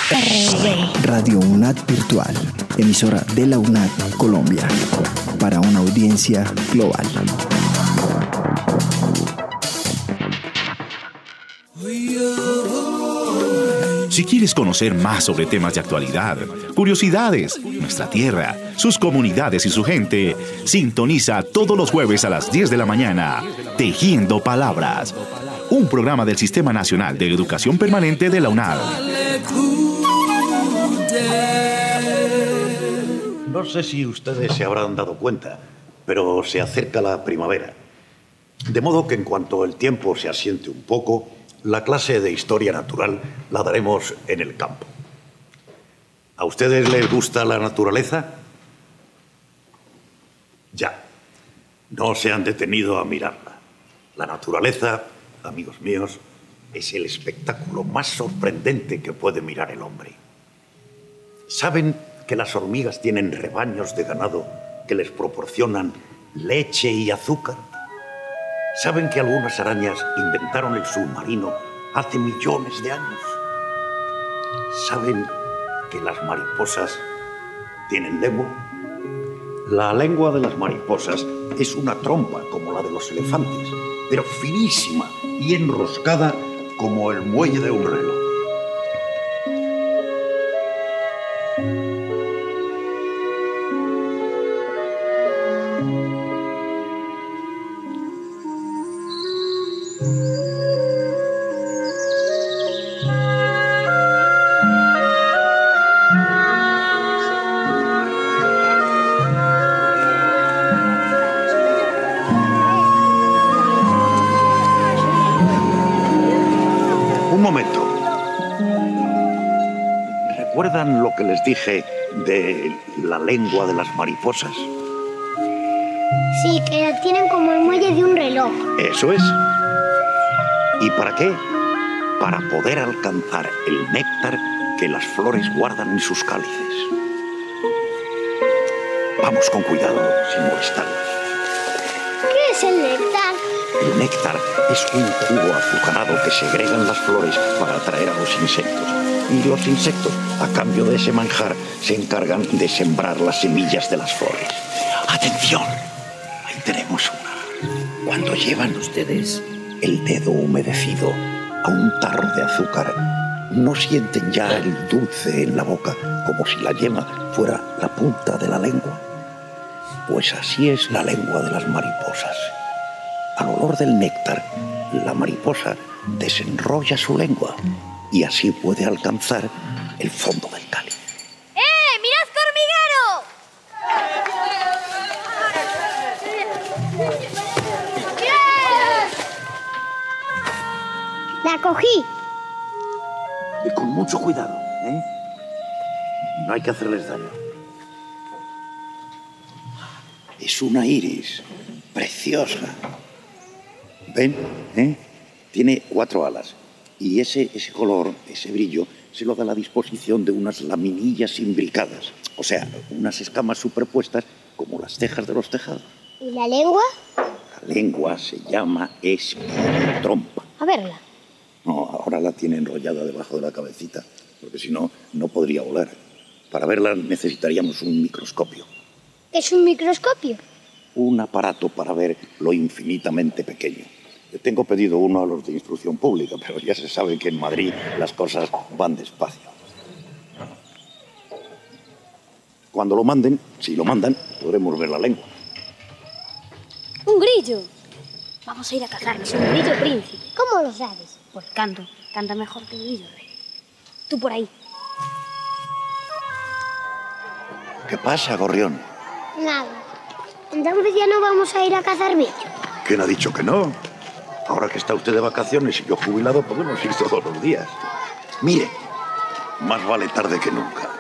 Radio UNAD Virtual, emisora de la UNAD Colombia, para una audiencia global. Si quieres conocer más sobre temas de actualidad, curiosidades, nuestra tierra, sus comunidades y su gente, sintoniza todos los jueves a las 10 de la mañana, Tejiendo Palabras, un programa del Sistema Nacional de Educación Permanente de la UNAD. No sé si ustedes se habrán dado cuenta, pero se acerca la primavera. De modo que en cuanto el tiempo se asiente un poco, la clase de historia natural la daremos en el campo. ¿A ustedes les gusta la naturaleza? Ya. No se han detenido a mirarla. La naturaleza, amigos míos, es el espectáculo más sorprendente que puede mirar el hombre. ¿Saben que las hormigas tienen rebaños de ganado que les proporcionan leche y azúcar? ¿Saben que algunas arañas inventaron el submarino hace millones de años? ¿Saben que las mariposas tienen lengua? La lengua de las mariposas es una trompa como la de los elefantes, pero finísima y enroscada como el muelle de un reloj. Un momento. ¿Recuerdan lo que les dije de la lengua de las mariposas? Sí, que la tienen como el muelle de un reloj. Eso es. ¿Y para qué? Para poder alcanzar el néctar que las flores guardan en sus cálices. Vamos con cuidado, sin molestarlas. ¿Qué es el néctar? El néctar es un jugo azucarado que segregan las flores para atraer a los insectos. Y los insectos, a cambio de ese manjar, se encargan de sembrar las semillas de las flores. ¡Atención! Ahí tenemos una. Cuando llevan ustedes el dedo humedecido a un tarro de azúcar, ¿no sienten ya el dulce en la boca como si la yema fuera la punta de la lengua? Pues así es la lengua de las mariposas. Al olor del néctar, la mariposa desenrolla su lengua y así puede alcanzar el fondo del cáliz. ¡Mirad qué hormiguero! La cogí. Y con mucho cuidado, ¿eh? No hay que hacerles daño. Es una iris preciosa. ¿Ven? Tiene 4 alas. Y ese color, ese brillo, se lo da la disposición de unas laminillas imbricadas. O sea, unas escamas superpuestas como las tejas de los tejados. ¿Y la lengua? La lengua se llama espirotrompa. A verla. No, ahora la tiene enrollada debajo de la cabecita, porque si no, no podría volar. Para verla necesitaríamos un microscopio. ¿Qué es un microscopio? Un aparato para ver lo infinitamente pequeño. Yo tengo pedido uno a los de instrucción pública, pero ya se sabe que en Madrid las cosas van despacio. Cuando lo manden, si lo mandan, podremos ver la lengua. ¡Un grillo! Vamos a ir a cazarlo, es un grillo príncipe. ¿Cómo lo sabes? Pues canto, canta mejor que el grillo rey. Tú por ahí. ¿Qué pasa, gorrión? Nada. Entonces ya no vamos a ir a cazar bichos. ¿Quién ha dicho que no? Ahora que está usted de vacaciones y yo jubilado, podemos ir todos los días. Mire, más vale tarde que nunca.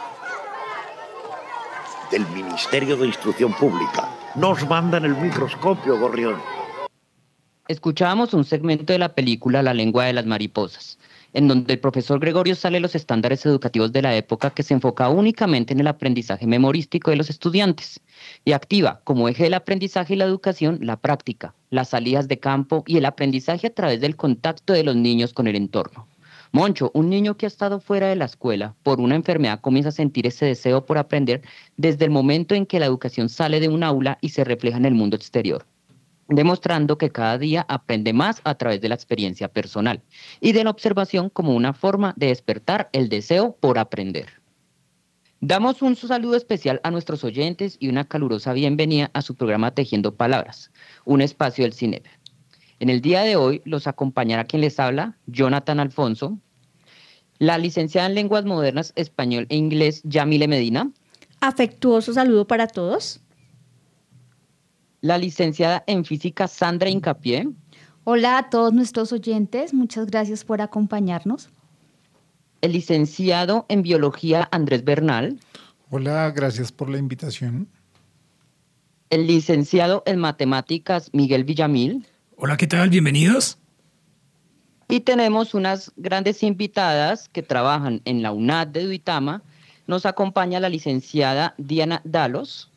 Del Ministerio de Instrucción Pública. Nos mandan el microscopio, gorrión. Escuchábamos un segmento de la película La lengua de las mariposas, en donde el profesor Gregorio sale los estándares educativos de la época que se enfoca únicamente en el aprendizaje memorístico de los estudiantes y activa como eje del aprendizaje y la educación la práctica, las salidas de campo y el aprendizaje a través del contacto de los niños con el entorno. Moncho, un niño que ha estado fuera de la escuela por una enfermedad comienza a sentir ese deseo por aprender desde el momento en que la educación sale de un aula y se refleja en el mundo exterior, demostrando que cada día aprende más a través de la experiencia personal y de la observación como una forma de despertar el deseo por aprender. Damos un saludo especial a nuestros oyentes y una calurosa bienvenida a su programa Tejiendo Palabras, un espacio del CINEP. En el día de hoy los acompañará quien les habla, Jonathan Alfonso, la licenciada en Lenguas Modernas, Español e Inglés, Yamile Medina. Afectuoso saludo para todos. La licenciada en Física, Sandra Hincapié. Hola a todos nuestros oyentes, muchas gracias por acompañarnos. El licenciado en Biología, Andrés Bernal. Hola, gracias por la invitación. El licenciado en Matemáticas, Miguel Villamil. Hola, ¿qué tal? Bienvenidos. Y tenemos unas grandes invitadas que trabajan en la UNAD de Duitama. Nos acompaña la licenciada Diana Dalos.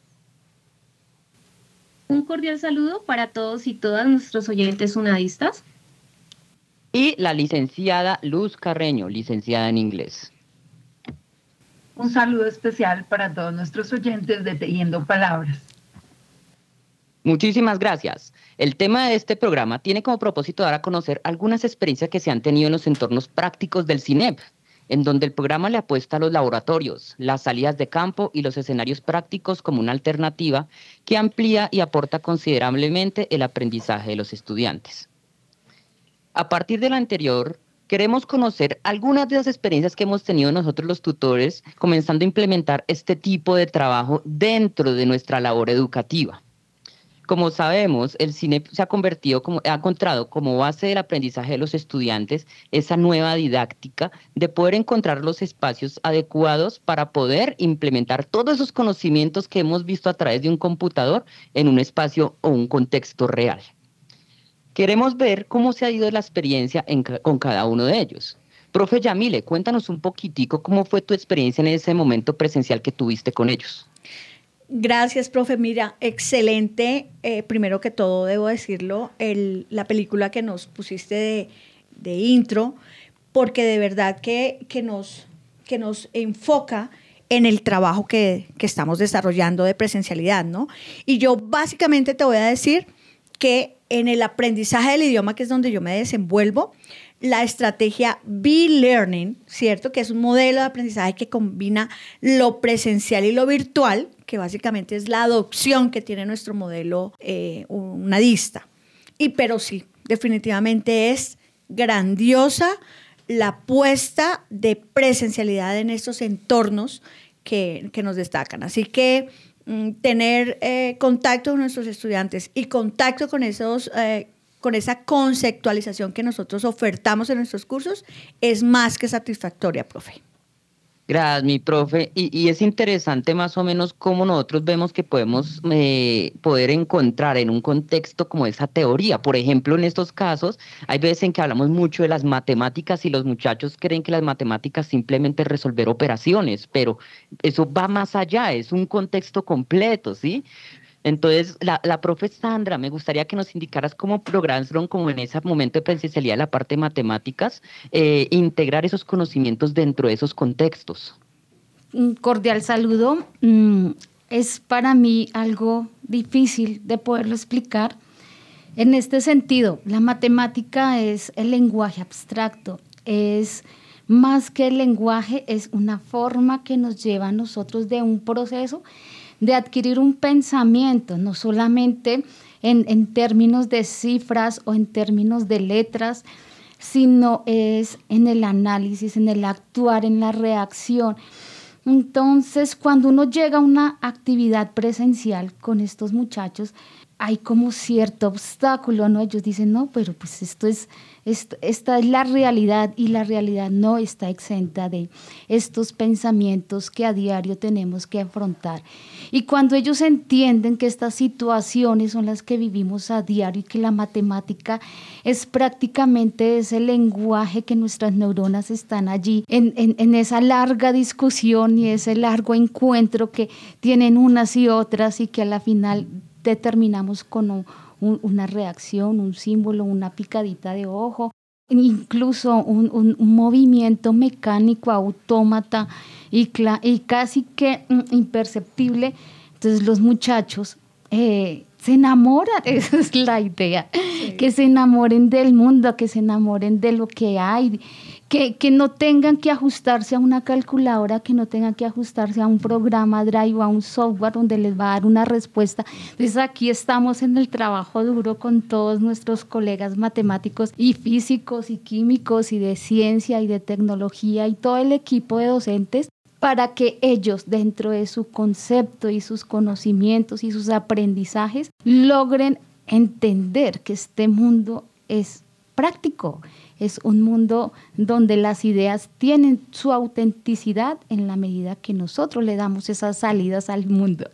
Un cordial saludo para todos y todas nuestros oyentes unadistas. Y la licenciada Luz Carreño, licenciada en Inglés. Un saludo especial para todos nuestros oyentes de Tejiendo Palabras. Muchísimas gracias. El tema de este programa tiene como propósito dar a conocer algunas experiencias que se han tenido en los entornos prácticos del CINEP, en donde el programa le apuesta a los laboratorios, las salidas de campo y los escenarios prácticos como una alternativa que amplía y aporta considerablemente el aprendizaje de los estudiantes. A partir de lo anterior, queremos conocer algunas de las experiencias que hemos tenido nosotros los tutores, comenzando a implementar este tipo de trabajo dentro de nuestra labor educativa. Como sabemos, el CINEP ha encontrado como base del aprendizaje de los estudiantes esa nueva didáctica de poder encontrar los espacios adecuados para poder implementar todos esos conocimientos que hemos visto a través de un computador en un espacio o un contexto real. Queremos ver cómo se ha ido la experiencia con cada uno de ellos. Profe Yamile, cuéntanos un poquitico cómo fue tu experiencia en ese momento presencial que tuviste con ellos. Gracias, profe. Mira, excelente. Primero que todo, debo decirlo, la película que nos pusiste de intro, porque de verdad que nos enfoca en el trabajo que estamos desarrollando de presencialidad, ¿no? Y yo básicamente te voy a decir que en el aprendizaje del idioma, que es donde yo me desenvuelvo, la estrategia B-Learning, ¿cierto? Que es un modelo de aprendizaje que combina lo presencial y lo virtual, que básicamente es la adopción que tiene nuestro modelo unadista. Pero sí, definitivamente es grandiosa la apuesta de presencialidad en estos entornos que nos destacan. Así que tener contacto con nuestros estudiantes y contacto con con esa conceptualización que nosotros ofertamos en nuestros cursos es más que satisfactoria, profe. Gracias, mi profe. Y es interesante más o menos cómo nosotros vemos que podemos poder encontrar en un contexto como esa teoría. Por ejemplo, en estos casos, hay veces en que hablamos mucho de las matemáticas y los muchachos creen que las matemáticas simplemente es resolver operaciones, pero eso va más allá, es un contexto completo, ¿sí? Entonces, la profe Sandra, me gustaría que nos indicaras cómo lograron, como en ese momento de presencialidad, la parte de matemáticas, integrar esos conocimientos dentro de esos contextos. Un cordial saludo. Es para mí algo difícil de poderlo explicar. En este sentido, la matemática es el lenguaje abstracto, es más que el lenguaje, es una forma que nos lleva a nosotros de un proceso de adquirir un pensamiento, no solamente en términos de cifras o en términos de letras, sino es en el análisis, en el actuar, en la reacción. Entonces, cuando uno llega a una actividad presencial con estos muchachos, hay como cierto obstáculo, ¿no? Ellos dicen, no, pero pues esta es la realidad y la realidad no está exenta de estos pensamientos que a diario tenemos que afrontar. Y cuando ellos entienden que estas situaciones son las que vivimos a diario y que la matemática es prácticamente ese lenguaje que nuestras neuronas están allí en esa larga discusión y ese largo encuentro que tienen unas y otras y que a la final determinamos con una reacción, un símbolo, una picadita de ojo. incluso un movimiento mecánico, autómata y casi que imperceptible. Entonces los muchachos se enamoran, esa es la idea, sí. Que se enamoren del mundo, que se enamoren de lo que hay, que no tengan que ajustarse a una calculadora, que no tengan que ajustarse a un programa Drive o a un software donde les va a dar una respuesta. Entonces aquí estamos en el trabajo duro con todos nuestros colegas matemáticos y físicos y químicos y de ciencia y de tecnología y todo el equipo de docentes, para que ellos, dentro de su concepto y sus conocimientos y sus aprendizajes, logren entender que este mundo es práctico, es un mundo donde las ideas tienen su autenticidad en la medida que nosotros le damos esas salidas al mundo.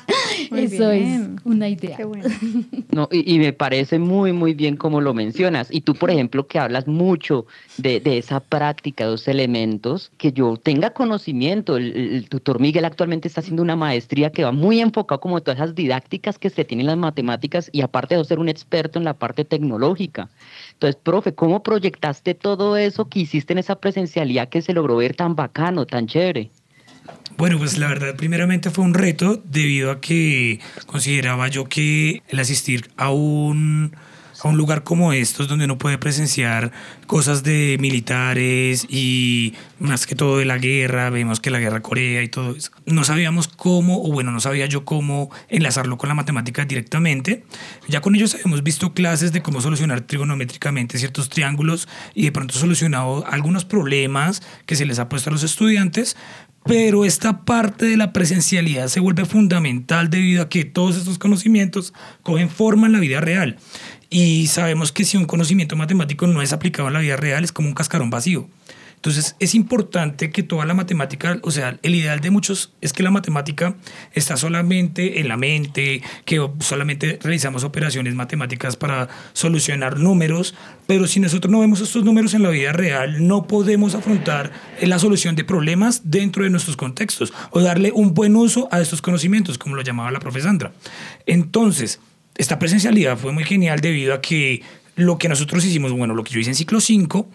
Eso bien. Es una idea. Qué bueno. No, y me parece muy, muy bien como lo mencionas. Y tú, por ejemplo, que hablas mucho de esa práctica, de esos elementos, que yo tenga conocimiento. El tutor Miguel actualmente está haciendo una maestría que va muy enfocado como en todas esas didácticas que se tienen en las matemáticas y aparte de ser un experto en la parte tecnológica. Entonces, profe, ¿cómo proyectaste todo eso que hiciste en esa presencialidad que se logró ver tan bacano, tan chévere? Bueno, pues la verdad, primeramente fue un reto debido a que consideraba yo que el asistir a un lugar como estos, donde uno puede presenciar cosas de militares y más que todo de la guerra, vemos que la guerra de Corea y todo eso, no sabíamos cómo, o bueno, no sabía yo cómo enlazarlo con la matemática directamente. Ya con ellos habíamos visto clases de cómo solucionar trigonométricamente ciertos triángulos y de pronto solucionado algunos problemas que se les ha puesto a los estudiantes, pero esta parte de la presencialidad se vuelve fundamental debido a que todos estos conocimientos cogen forma en la vida real. Y sabemos que si un conocimiento matemático no es aplicado en la vida real, es como un cascarón vacío. Entonces es importante que toda la matemática, o sea, el ideal de muchos es que la matemática está solamente en la mente, que solamente realizamos operaciones matemáticas para solucionar números, pero si nosotros no vemos estos números en la vida real, no podemos afrontar la solución de problemas dentro de nuestros contextos o darle un buen uso a estos conocimientos, como lo llamaba la profe Sandra. Entonces, esta presencialidad fue muy genial debido a que lo que nosotros hicimos, bueno, lo que yo hice en ciclo 5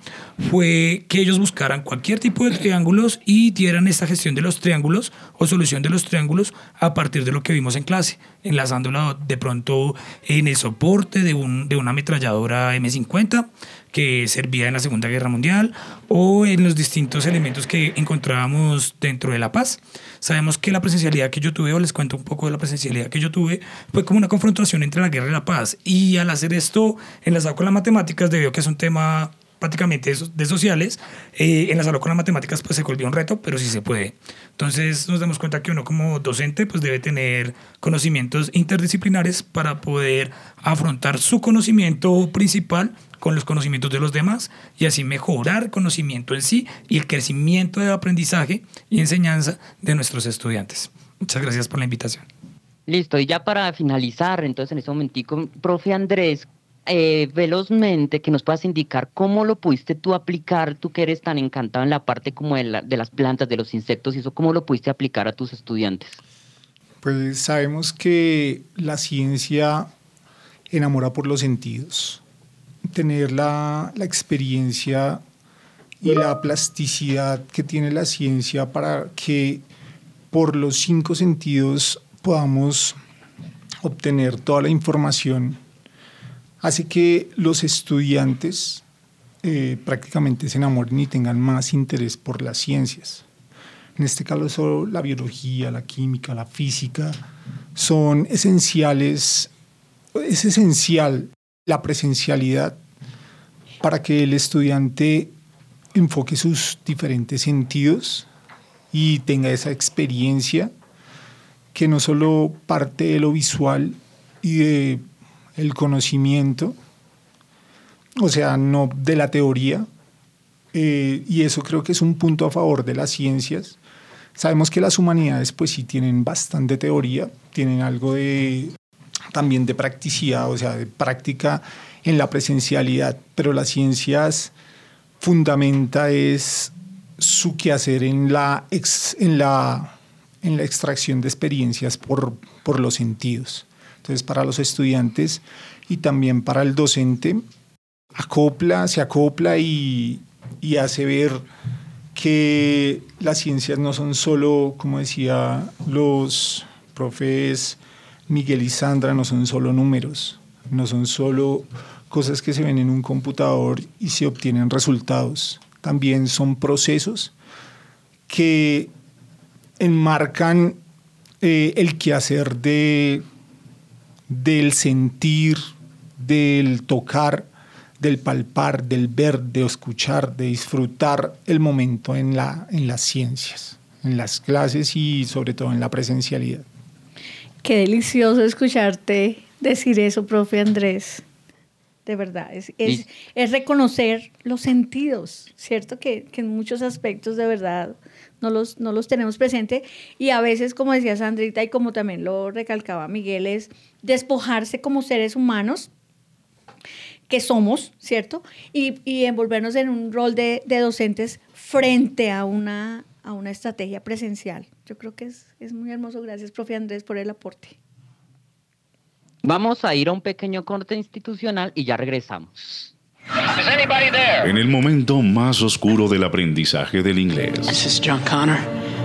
fue que ellos buscaran cualquier tipo de triángulos y dieran esta gestión de los triángulos o solución de los triángulos a partir de lo que vimos en clase, enlazándolo de pronto en el soporte de una ametralladora M50 que servía en la Segunda Guerra Mundial o en los distintos elementos que encontrábamos dentro de La Paz. Sabemos que la presencialidad que yo tuve, o les cuento un poco de la presencialidad que yo tuve, fue como una confrontación entre la guerra y la paz. Y al hacer esto, enlazado con las matemáticas, debido a que es un tema prácticamente de sociales, enlazarlo con las matemáticas pues se volvió un reto, pero sí se puede. Entonces nos damos cuenta que uno como docente pues debe tener conocimientos interdisciplinares para poder afrontar su conocimiento principal con los conocimientos de los demás y así mejorar el conocimiento en sí y el crecimiento del aprendizaje y enseñanza de nuestros estudiantes. Muchas gracias por la invitación. Listo, y ya para finalizar, entonces en este momentico, profe Andrés, velozmente que nos puedas indicar cómo lo pudiste tú aplicar, tú que eres tan encantado en la parte como de las plantas, de los insectos y eso, ¿cómo lo pudiste aplicar a tus estudiantes? Pues sabemos que la ciencia enamora por los sentidos. Tener la experiencia y la plasticidad que tiene la ciencia para que por los 5 sentidos podamos obtener toda la información hace que los estudiantes prácticamente se enamoren y tengan más interés por las ciencias. En este caso, la biología, la química, la física son esenciales. Es esencial la presencialidad para que el estudiante enfoque sus diferentes sentidos y tenga esa experiencia que no solo parte de lo visual y de el conocimiento, o sea, no de la teoría, y eso creo que es un punto a favor de las ciencias. Sabemos que las humanidades pues sí tienen bastante teoría, tienen algo también de practicidad, o sea, de práctica en la presencialidad, pero las ciencias fundamenta es su quehacer en la extracción de experiencias por los sentidos. Entonces, para los estudiantes y también para el docente, se acopla y hace ver que las ciencias no son solo, como decía los profes Miguel y Sandra, no son solo números, no son solo cosas que se ven en un computador y se obtienen resultados. También son procesos que enmarcan el quehacer del sentir, del tocar, del palpar, del ver, de escuchar, de disfrutar el momento en las ciencias, en las clases y sobre todo en la presencialidad. Qué delicioso escucharte decir eso, profe Andrés. De verdad, es reconocer los sentidos, ¿cierto? Que en muchos aspectos de verdad no los tenemos presente, y a veces, como decía Sandrita y como también lo recalcaba Miguel, es despojarse como seres humanos que somos, ¿cierto? Y envolvernos en un rol de docentes frente a una estrategia presencial. Yo creo que es muy hermoso. Gracias, profe Andrés, por el aporte. Vamos a ir a un pequeño corte institucional y ya regresamos. En el momento más oscuro del aprendizaje del inglés, This is John Connor.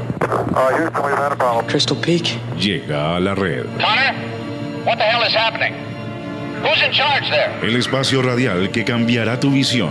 Crystal Peak. llega a la red. Connor, what the hell is happening? Who's in charge there? El espacio radial que cambiará tu visión.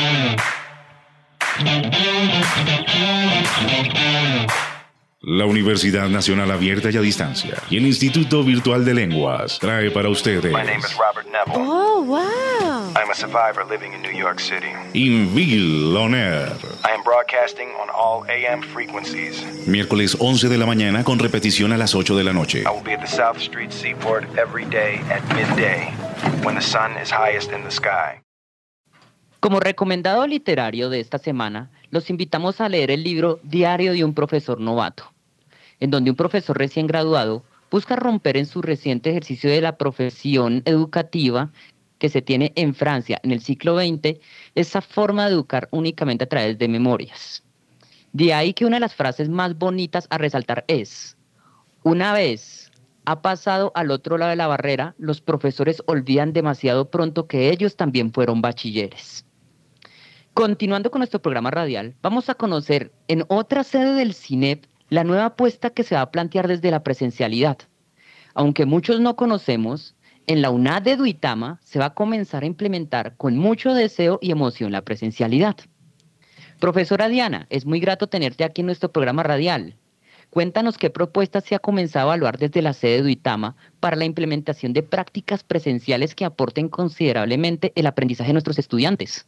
La Universidad Nacional Abierta y a Distancia y el Instituto Virtual de Lenguas trae para ustedes My name is Robert Neville. Oh, wow. I'm a survivor living in New York City. Invil On Air. I am broadcasting on all AM frequencies. Miércoles 11 de la mañana con repetición a las 8 de la noche. I will be at the South Street Seaport every day at midday when the sun is highest in the sky. Como recomendado literario de esta semana, los invitamos a leer el libro Diario de un profesor novato, en donde un profesor recién graduado busca romper en su reciente ejercicio de la profesión educativa que se tiene en Francia en el siglo XX, esa forma de educar únicamente a través de memorias. De ahí que una de las frases más bonitas a resaltar es: una vez ha pasado al otro lado de la barrera, los profesores olvidan demasiado pronto que ellos también fueron bachilleres. Continuando con nuestro programa radial, vamos a conocer en otra sede del CINEP la nueva apuesta que se va a plantear desde la presencialidad. Aunque muchos no conocemos, en la UNAD de Duitama se va a comenzar a implementar con mucho deseo y emoción la presencialidad. Profesora Diana, es muy grato tenerte aquí en nuestro programa radial. Cuéntanos qué propuestas se ha comenzado a evaluar desde la sede de Duitama para la implementación de prácticas presenciales que aporten considerablemente el aprendizaje de nuestros estudiantes.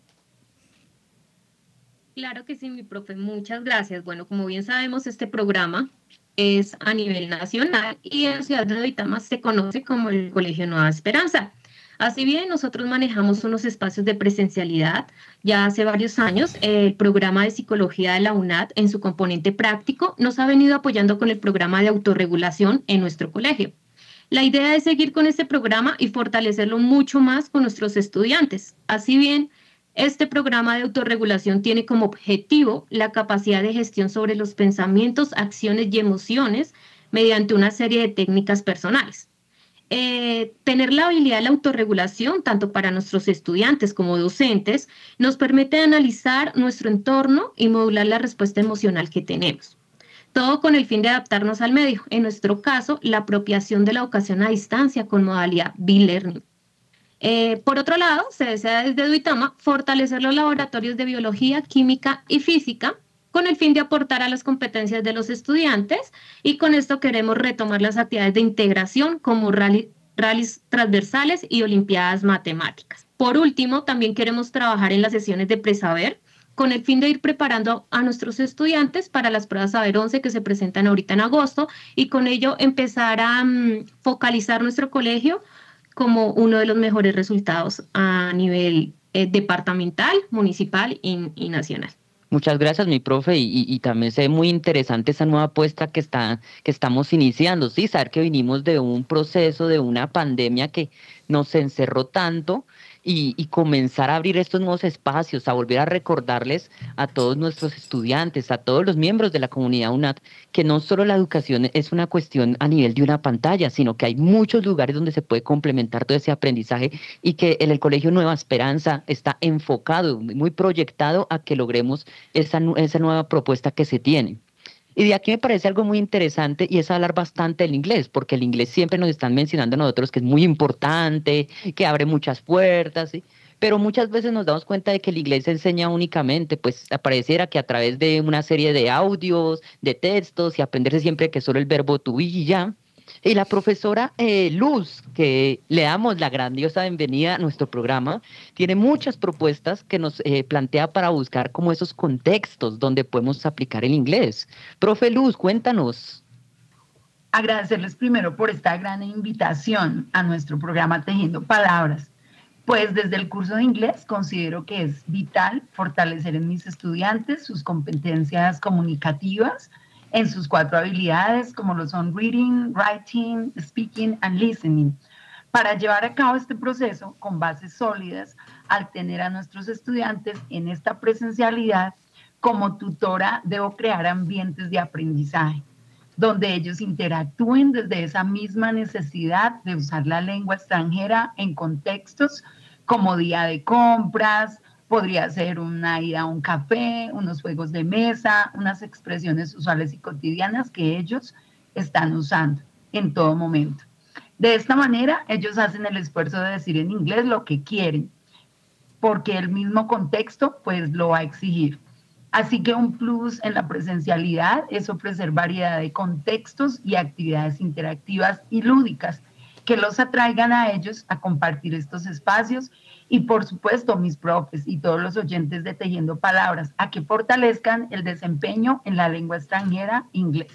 Claro que sí, mi profe, muchas gracias. Bueno, como bien sabemos, este programa es a nivel nacional y en Ciudad de Duitama se conoce como el Colegio Nueva Esperanza. Así bien, nosotros manejamos unos espacios de presencialidad. Ya hace varios años, el programa de psicología de la UNAD, en su componente práctico, nos ha venido apoyando con el programa de autorregulación en nuestro colegio. La idea es seguir con este programa y fortalecerlo mucho más con nuestros estudiantes. Así bien, este programa de autorregulación tiene como objetivo la capacidad de gestión sobre los pensamientos, acciones y emociones mediante una serie de técnicas personales. Tener la habilidad de la autorregulación, tanto para nuestros estudiantes como docentes, nos permite analizar nuestro entorno y modular la respuesta emocional que tenemos. Todo con el fin de adaptarnos al medio. En nuestro caso, la apropiación de la educación a distancia con modalidad B-Learning. Por otro lado, se desea desde Duitama fortalecer los laboratorios de biología, química y física con el fin de aportar a las competencias de los estudiantes, y con esto queremos retomar las actividades de integración como rallies transversales y olimpiadas matemáticas. Por último, también queremos trabajar en las sesiones de presaber con el fin de ir preparando a nuestros estudiantes para las pruebas Saber 11 que se presentan ahorita en agosto, y con ello empezar a focalizar nuestro colegio como uno de los mejores resultados a nivel departamental, municipal y nacional. Muchas gracias, mi profe, y también se ve muy interesante esa nueva apuesta que estamos iniciando, ¿sí? Saber que vinimos de un proceso, de una pandemia que nos encerró tanto, y comenzar a abrir estos nuevos espacios, a volver a recordarles a todos nuestros estudiantes, a todos los miembros de la comunidad UNAD, que no solo la educación es una cuestión a nivel de una pantalla, sino que hay muchos lugares donde se puede complementar todo ese aprendizaje y que el Colegio Nueva Esperanza está enfocado, muy proyectado a que logremos esa nueva propuesta que se tiene. Y de aquí me parece algo muy interesante y es hablar bastante del inglés, porque el inglés siempre nos están mencionando a nosotros que es muy importante, que abre muchas puertas, ¿sí? Pero muchas veces nos damos cuenta de que el inglés se enseña únicamente, pues pareciera que a través de una serie de audios, de textos y aprenderse siempre que solo el verbo to be y ya. Y la profesora Luz, que le damos la grandiosa bienvenida a nuestro programa, tiene muchas propuestas que nos plantea para buscar como esos contextos donde podemos aplicar el inglés. Profe Luz, cuéntanos. Agradecerles primero por esta gran invitación a nuestro programa Tejiendo Palabras. Pues desde el curso de inglés considero que es vital fortalecer en mis estudiantes sus competencias comunicativas en sus 4 habilidades, como lo son reading, writing, speaking and listening. Para llevar a cabo este proceso con bases sólidas, al tener a nuestros estudiantes en esta presencialidad, como tutora debo crear ambientes de aprendizaje, donde ellos interactúen desde esa misma necesidad de usar la lengua extranjera en contextos como día de compras, podría ser una ida a un café, unos juegos de mesa, unas expresiones usuales y cotidianas que ellos están usando en todo momento. De esta manera, ellos hacen el esfuerzo de decir en inglés lo que quieren, porque el mismo contexto pues lo va a exigir. Así que un plus en la presencialidad es ofrecer variedad de contextos y actividades interactivas y lúdicas que los atraigan a ellos a compartir estos espacios y, por supuesto, mis profes y todos los oyentes de Tejiendo Palabras, a que fortalezcan el desempeño en la lengua extranjera inglés.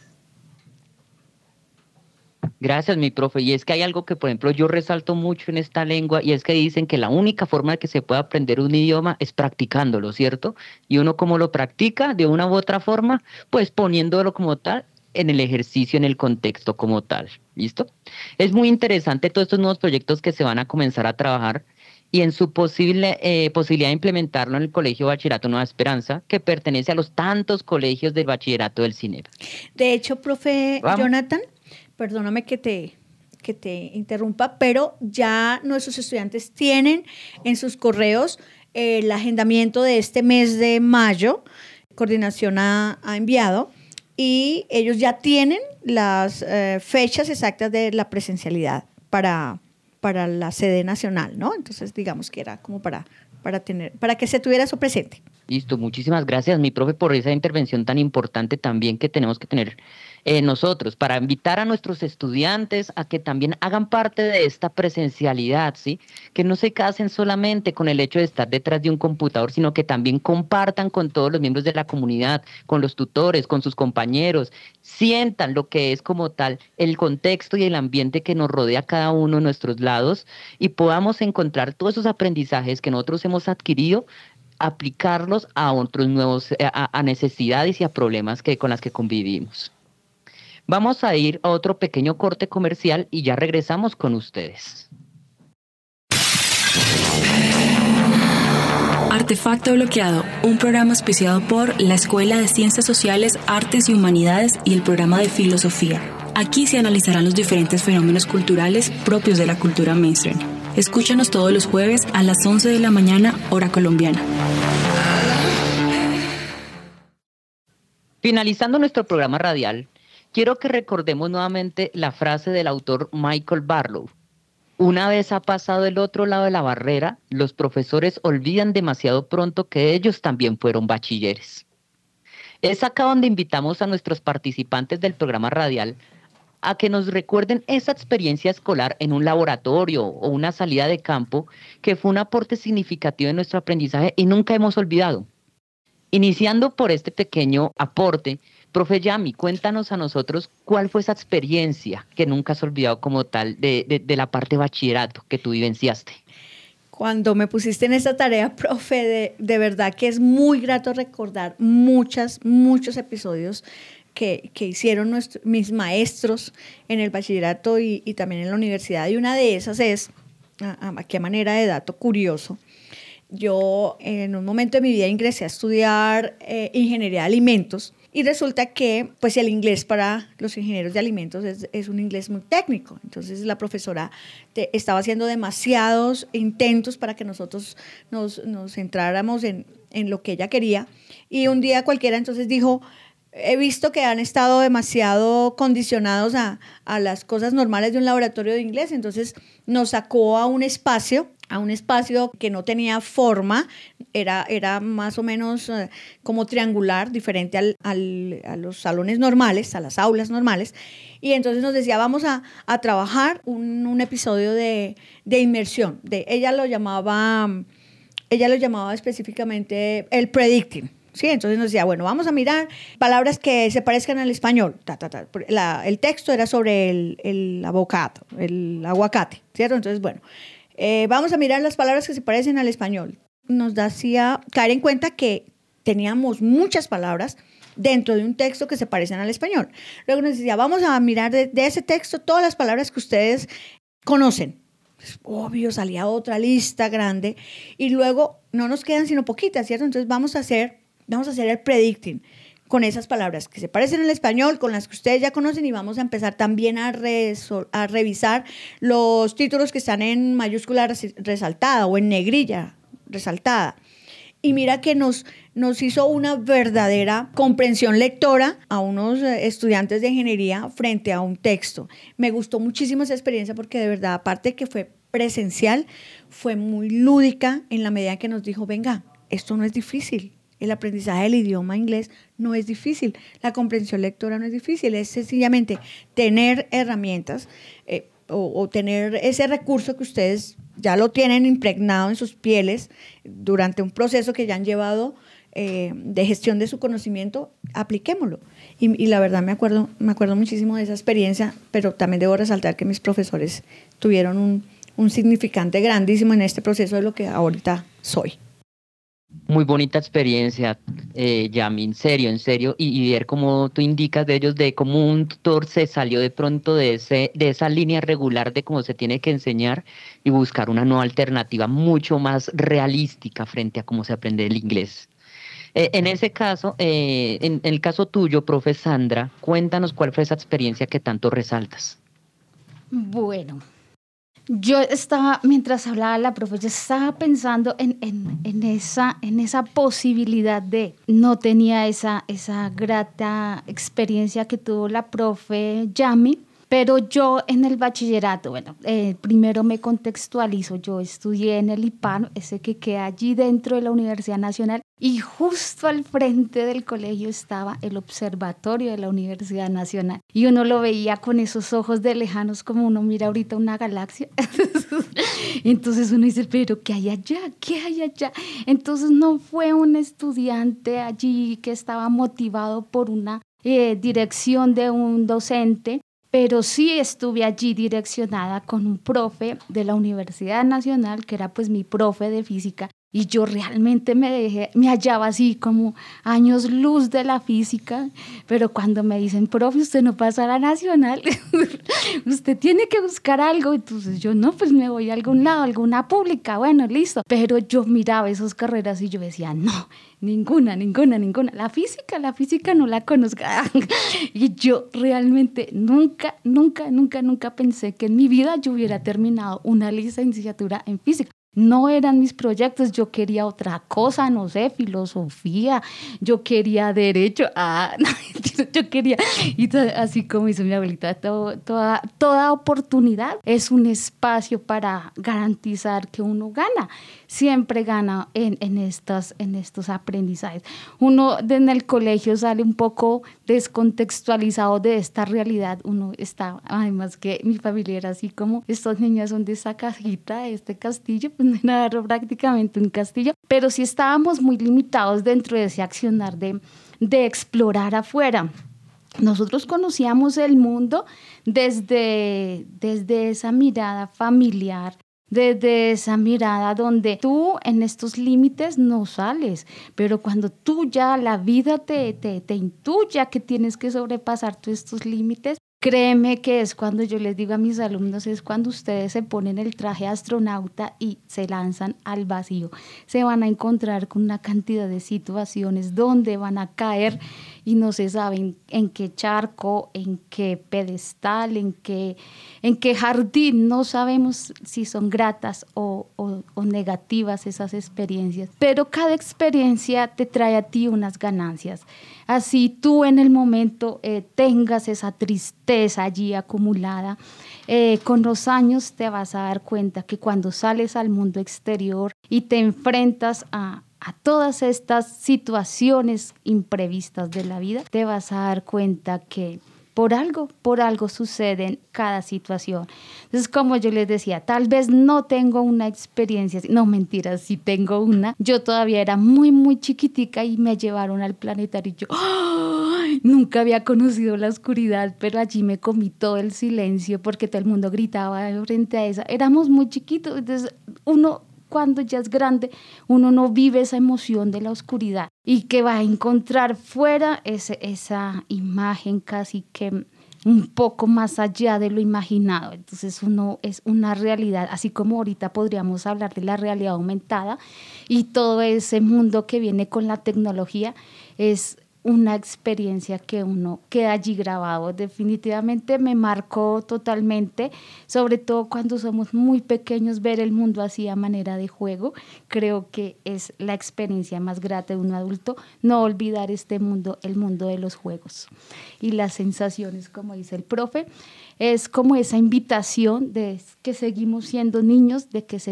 Gracias, mi profe. Y es que hay algo que, por ejemplo, yo resalto mucho en esta lengua y es que dicen que la única forma de que se pueda aprender un idioma es practicándolo, ¿cierto? Y uno como lo practica de una u otra forma, pues poniéndolo como tal en el ejercicio, en el contexto como tal. ¿Listo? Es muy interesante todos estos nuevos proyectos que se van a comenzar a trabajar y en su posibilidad de implementarlo en el Colegio Bachillerato Nueva Esperanza, que pertenece a los tantos colegios del bachillerato del CINEP. De hecho, profe Jonathan, perdóname que te interrumpa, pero ya nuestros estudiantes tienen en sus correos el agendamiento de este mes de mayo, Coordinación ha enviado, y ellos ya tienen las fechas exactas de la presencialidad para la sede nacional, ¿no? Entonces, digamos que era como para que se tuviera eso presente. Listo, muchísimas gracias, mi profe, por esa intervención tan importante también que tenemos que tener nosotros, para invitar a nuestros estudiantes a que también hagan parte de esta presencialidad, ¿sí? Que no se casen solamente con el hecho de estar detrás de un computador, sino que también compartan con todos los miembros de la comunidad, con los tutores, con sus compañeros, sientan lo que es como tal el contexto y el ambiente que nos rodea a cada uno de nuestros lados y podamos encontrar todos esos aprendizajes que nosotros hemos adquirido, aplicarlos a otros nuevos, a necesidades y a problemas con las que convivimos. Vamos a ir a otro pequeño corte comercial y ya regresamos con ustedes. Artefacto Bloqueado, un programa auspiciado por la Escuela de Ciencias Sociales, Artes y Humanidades y el programa de Filosofía. Aquí se analizarán los diferentes fenómenos culturales propios de la cultura mainstream. Escúchanos todos los jueves a las 11 de la mañana, hora colombiana. Finalizando nuestro programa radial, quiero que recordemos nuevamente la frase del autor Michael Barlow. Una vez ha pasado el otro lado de la barrera, los profesores olvidan demasiado pronto que ellos también fueron bachilleres. Es acá donde invitamos a nuestros participantes del programa radial a que nos recuerden esa experiencia escolar en un laboratorio o una salida de campo que fue un aporte significativo en nuestro aprendizaje y nunca hemos olvidado. Iniciando por este pequeño aporte, profe Yami, cuéntanos a nosotros cuál fue esa experiencia que nunca has olvidado como tal de la parte bachillerato que tú vivenciaste. Cuando me pusiste en esta tarea, profe, de verdad que es muy grato recordar muchos episodios que hicieron mis maestros en el bachillerato y también en la universidad. Y una de esas es qué manera de dato curioso. Yo en un momento de mi vida ingresé a estudiar ingeniería de alimentos y resulta que pues el inglés para los ingenieros de alimentos es un inglés muy técnico. Entonces la profesora estaba haciendo demasiados intentos para que nosotros nos centráramos en lo que ella quería, y un día cualquiera entonces dijo: he visto que han estado demasiado condicionados a las cosas normales de un laboratorio de inglés. Entonces nos sacó a un espacio que no tenía forma, era más o menos como triangular, diferente a los salones normales, a las aulas normales. Y entonces nos decía: vamos a trabajar un episodio de inmersión. Ella lo llamaba específicamente el predicting. Sí, entonces nos decía: bueno, vamos a mirar palabras que se parezcan al español. El texto era sobre el aguacate, ¿cierto? Entonces, bueno, vamos a mirar las palabras que se parecen al español. Nos hacía caer en cuenta que teníamos muchas palabras dentro de un texto que se parecen al español. Luego nos decía: vamos a mirar de ese texto todas las palabras que ustedes conocen. Pues, obvio, salía otra lista grande y luego no nos quedan sino poquitas, ¿cierto? Entonces vamos a hacer el predicting con esas palabras que se parecen al español, con las que ustedes ya conocen, y vamos a empezar también a revisar los títulos que están en mayúscula resaltada o en negrilla resaltada. Y mira que nos hizo una verdadera comprensión lectora a unos estudiantes de ingeniería frente a un texto. Me gustó muchísimo esa experiencia porque de verdad, aparte de que fue presencial, fue muy lúdica en la medida en que nos dijo: venga, esto no es difícil. El aprendizaje del idioma inglés no es difícil, la comprensión lectora no es difícil, es sencillamente tener herramientas o tener ese recurso que ustedes ya lo tienen impregnado en sus pieles durante un proceso que ya han llevado de gestión de su conocimiento. Apliquémoslo. Y la verdad me acuerdo muchísimo de esa experiencia, pero también debo resaltar que mis profesores tuvieron un significante grandísimo en este proceso de lo que ahorita soy. Muy bonita experiencia, Yami, en serio, y ver cómo tú indicas de ellos, de cómo un tutor se salió de pronto de esa línea regular de cómo se tiene que enseñar y buscar una nueva alternativa mucho más realística frente a cómo se aprende el inglés. En ese caso, en el caso tuyo, profe Sandra, cuéntanos cuál fue esa experiencia que tanto resaltas. Bueno, yo estaba, mientras hablaba la profe, yo estaba pensando en esa posibilidad de, no tenía esa grata experiencia que tuvo la profe Yami, pero yo en el bachillerato, primero me contextualizo, yo estudié en el IPAN, ese que queda allí dentro de la Universidad Nacional, y justo al frente del colegio estaba el observatorio de la Universidad Nacional, y uno lo veía con esos ojos de lejanos como uno mira ahorita una galaxia. Entonces uno dice: pero ¿qué hay allá? ¿Qué hay allá? Entonces no fue un estudiante allí que estaba motivado por una dirección de un docente, pero sí estuve allí direccionada con un profe de la Universidad Nacional, que era pues mi profe de física, y yo realmente me hallaba así como años luz de la física, pero cuando me dicen: profe, usted no pasa a la Nacional, usted tiene que buscar algo, entonces yo no, pues me voy a algún lado, alguna pública, bueno, listo, pero yo miraba esas carreras y yo decía: no, ninguna, la física no la conozco. Y yo realmente nunca pensé que en mi vida yo hubiera terminado una licenciatura en física. No eran mis proyectos, yo quería otra cosa, no sé, filosofía, yo quería derecho, yo quería, y así como dice mi abuelita, toda oportunidad es un espacio para garantizar que uno gana, siempre gana en estos aprendizajes. Uno en el colegio sale un poco descontextualizado de esta realidad, uno está, además que mi familia era así como: estos niños son de esta cajita, de este castillo, pues no era prácticamente un castillo, pero sí estábamos muy limitados dentro de ese accionar de explorar afuera. Nosotros conocíamos el mundo desde esa mirada familiar, desde esa mirada donde tú en estos límites no sales, pero cuando tú ya la vida te intuya que tienes que sobrepasar tú estos límites, créeme que es cuando yo les digo a mis alumnos, es cuando ustedes se ponen el traje de astronauta y se lanzan al vacío. Se van a encontrar con una cantidad de situaciones donde van a caer y no se saben en qué charco, en qué pedestal, en qué jardín. No sabemos si son gratas o negativas esas experiencias, pero cada experiencia te trae a ti unas ganancias. Así tú en el momento tengas esa tristeza allí acumulada, con los años te vas a dar cuenta que cuando sales al mundo exterior y te enfrentas a todas estas situaciones imprevistas de la vida, te vas a dar cuenta que por algo sucede en cada situación. Entonces, como yo les decía, tal vez no tengo una experiencia, no, mentiras, sí tengo una. Yo todavía era muy, muy chiquitica y me llevaron al planetario y yo nunca había conocido la oscuridad, pero allí me comí todo el silencio porque todo el mundo gritaba frente a esa. Éramos muy chiquitos, entonces uno, cuando ya es grande, uno no vive esa emoción de la oscuridad y que va a encontrar fuera esa imagen casi que un poco más allá de lo imaginado. Entonces uno es una realidad, así como ahorita podríamos hablar de la realidad aumentada y todo ese mundo que viene con la tecnología, es una experiencia que uno queda allí grabado. Definitivamente me marcó totalmente, sobre todo cuando somos muy pequeños, ver el mundo así a manera de juego. Creo que es la experiencia más grata de un adulto, no olvidar este mundo, el mundo de los juegos. Y las sensaciones, como dice el profe, es como esa invitación de que seguimos siendo niños, de que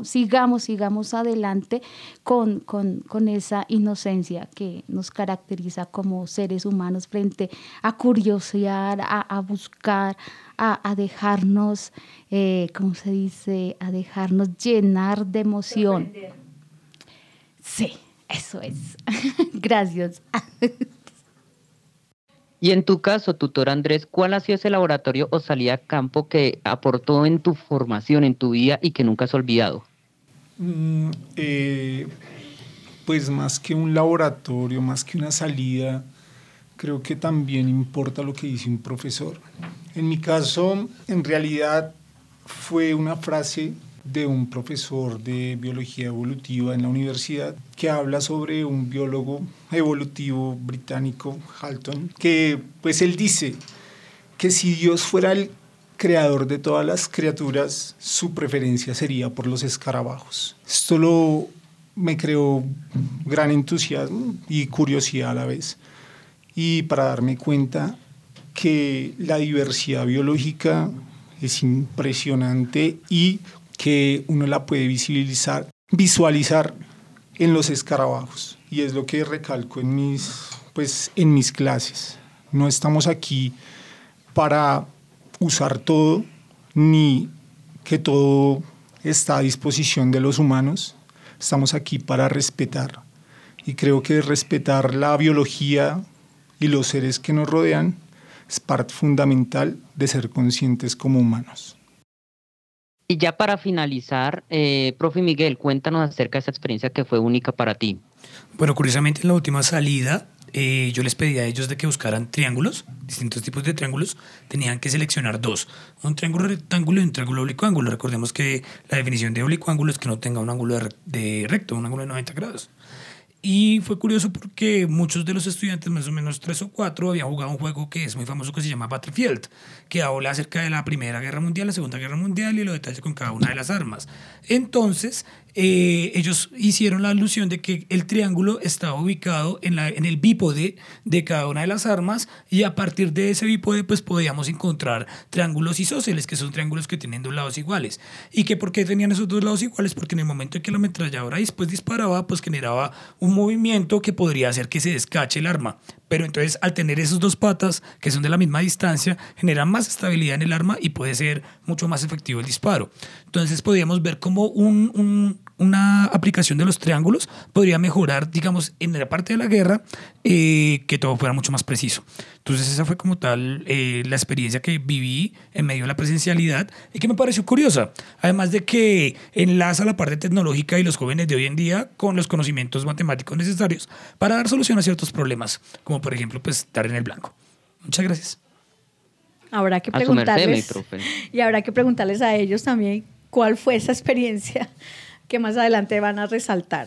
sigamos adelante con esa inocencia que nos caracteriza como seres humanos frente a curiosear, a buscar, a dejarnos, ¿cómo se dice? A dejarnos llenar de emoción. Sorprender. Sí, eso es. Gracias. Y en tu caso, tutor Andrés, ¿cuál ha sido ese laboratorio o salida a campo que aportó en tu formación, en tu vida y que nunca has olvidado? Pues más que un laboratorio, más que una salida, creo que también importa lo que dice un profesor. En mi caso, en realidad, fue una frase de un profesor de biología evolutiva en la universidad que habla sobre un biólogo evolutivo británico, Halton, que pues él dice que si Dios fuera el creador de todas las criaturas, su preferencia sería por los escarabajos. Esto me creó gran entusiasmo y curiosidad a la vez, y para darme cuenta que la diversidad biológica es impresionante y que uno la puede visualizar en los escarabajos. Y es lo que recalco en mis clases. No estamos aquí para usar todo, ni que todo está a disposición de los humanos. Estamos aquí para respetar. Y creo que respetar la biología y los seres que nos rodean es parte fundamental de ser conscientes como humanos. Y ya para finalizar, profe Miguel, cuéntanos acerca de esa experiencia que fue única para ti. Bueno, curiosamente en la última salida yo les pedí a ellos de que buscaran triángulos, distintos tipos de triángulos. Tenían que seleccionar dos, un triángulo rectángulo y un triángulo oblicuángulo. Recordemos que la definición de oblicuángulo es que no tenga un ángulo de recto, un ángulo de 90 grados. Y fue curioso porque muchos de los estudiantes, más o menos 3 o 4, habían jugado un juego que es muy famoso que se llama Battlefield, que habla acerca de la Primera Guerra Mundial, la Segunda Guerra Mundial y los detalles con cada una de las armas. Entonces, ellos hicieron la alusión de que el triángulo estaba ubicado en el bípode de cada una de las armas, y a partir de ese bípode pues podíamos encontrar triángulos isósceles, que son triángulos que tienen dos lados iguales. ¿Y que por qué tenían esos dos lados iguales? Porque en el momento en que la ametralladora después disparaba, pues generaba un movimiento que podría hacer que se descache el arma. Pero entonces, al tener esos dos patas que son de la misma distancia, genera más estabilidad en el arma y puede ser mucho más efectivo el disparo. Entonces podíamos ver cómo una aplicación de los triángulos podría mejorar, digamos, en la parte de la guerra, que todo fuera mucho más preciso. Entonces esa fue como tal la experiencia que viví en medio de la presencialidad y que me pareció curiosa. Además de que enlaza la parte tecnológica y los jóvenes de hoy en día con los conocimientos matemáticos necesarios para dar solución a ciertos problemas, como por ejemplo, pues dar en el blanco. Muchas gracias. Habrá que A su merced, mi preguntarles. profe. Y habrá que preguntarles a ellos también cuál fue esa experiencia que más adelante van a resaltar.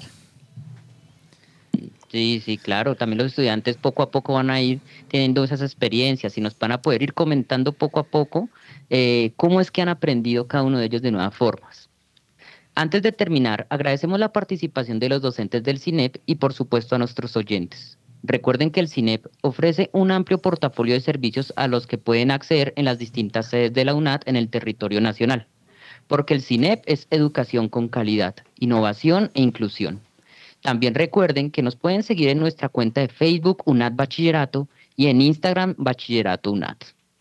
Sí, sí, claro. También los estudiantes poco a poco van a ir teniendo esas experiencias y nos van a poder ir comentando poco a poco cómo es que han aprendido cada uno de ellos de nuevas formas. Antes de terminar, agradecemos la participación de los docentes del CINEP y por supuesto a nuestros oyentes. Recuerden que el CINEP ofrece un amplio portafolio de servicios a los que pueden acceder en las distintas sedes de la UNAD en el territorio nacional, porque el CINEP es educación con calidad, innovación e inclusión. También recuerden que nos pueden seguir en nuestra cuenta de Facebook UNAD Bachillerato y en Instagram Bachillerato UNAD.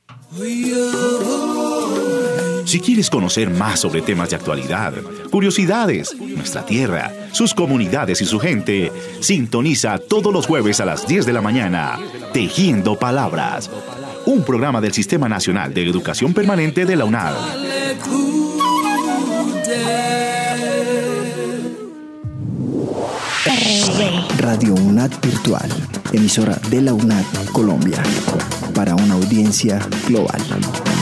Si quieres conocer más sobre temas de actualidad, curiosidades, nuestra tierra, sus comunidades y su gente, sintoniza todos los jueves a las 10 de la mañana, Tejiendo Palabras, un programa del Sistema Nacional de Educación Permanente de la UNAD. Radio UNAD Virtual, emisora de la UNAD Colombia, para una audiencia global.